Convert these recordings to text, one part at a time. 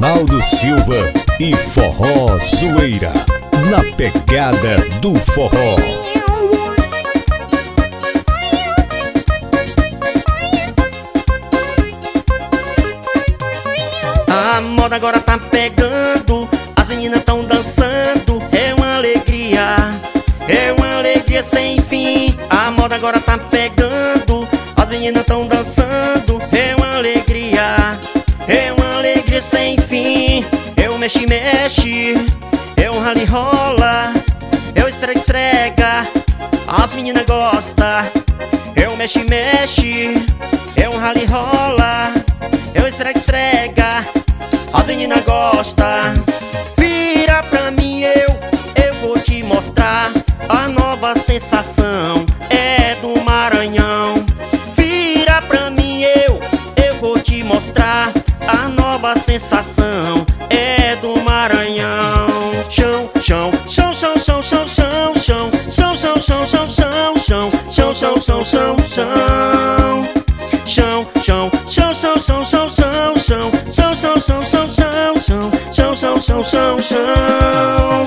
Ronaldo Silva e Forró Zoeira, na pegada do forró. A moda agora tá pegando, as meninas tão dançando, é uma alegria sem fim. A moda agora tá pegando, as meninas tão dançando, é uma alegria sem fim. Eu mexe, eu rala e rola, eu esfrega, as meninas gostam. Eu mexe, eu rala e rola, eu esfrega, as meninas gostam. Vira pra mim, eu vou te mostrar a nova sensação, é do Maranhão. Vira pra mim, eu vou te mostrar a nova sensação, é do Maranhão. Chão, chão, chão, chão, chão, chão, chão, chão, chão, chão, chão, chão, chão, chão, chão, chão, chão, chão, chão. Chão, chão, chão, chão, chão, chão, chão, chão, chão, chão, chão, chão, chão, chão, chão, chão, chão, chão, chão.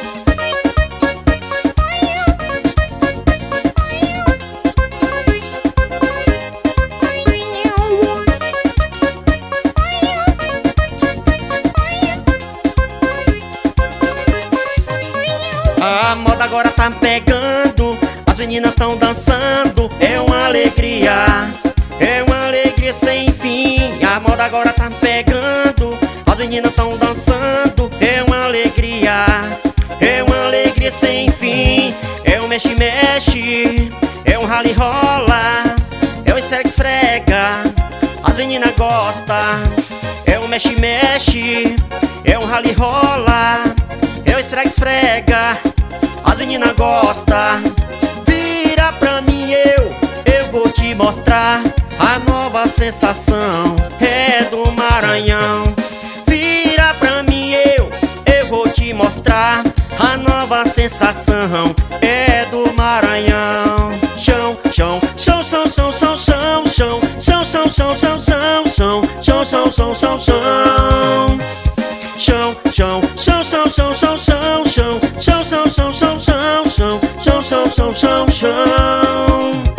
A moda agora tá pegando, as meninas tão dançando, é uma alegria sem fim. A moda agora tá pegando, as meninas tão dançando, é uma alegria sem fim. Eu mexe, eu rala e rola, eu esfrega, as meninas gostam. Eu mexe, eu rala e rola, eu esfrega, as meninas gostam. Vira pra mim, eu vou te mostrar a nova sensação, é do Maranhão. Vira pra mim, eu vou te mostrar a nova sensação, é do Maranhão. Chão, chão, chão, chão, chão, chão, chão, chão, chão, chão, chão, chão, chão, chão, chão, chão, chão, chão, chão. Chão, chão, chão, chão, chão, chão, chão, chão, chão, chão, chão, chão, chão, chão, chão, chão, chão, chão, chão.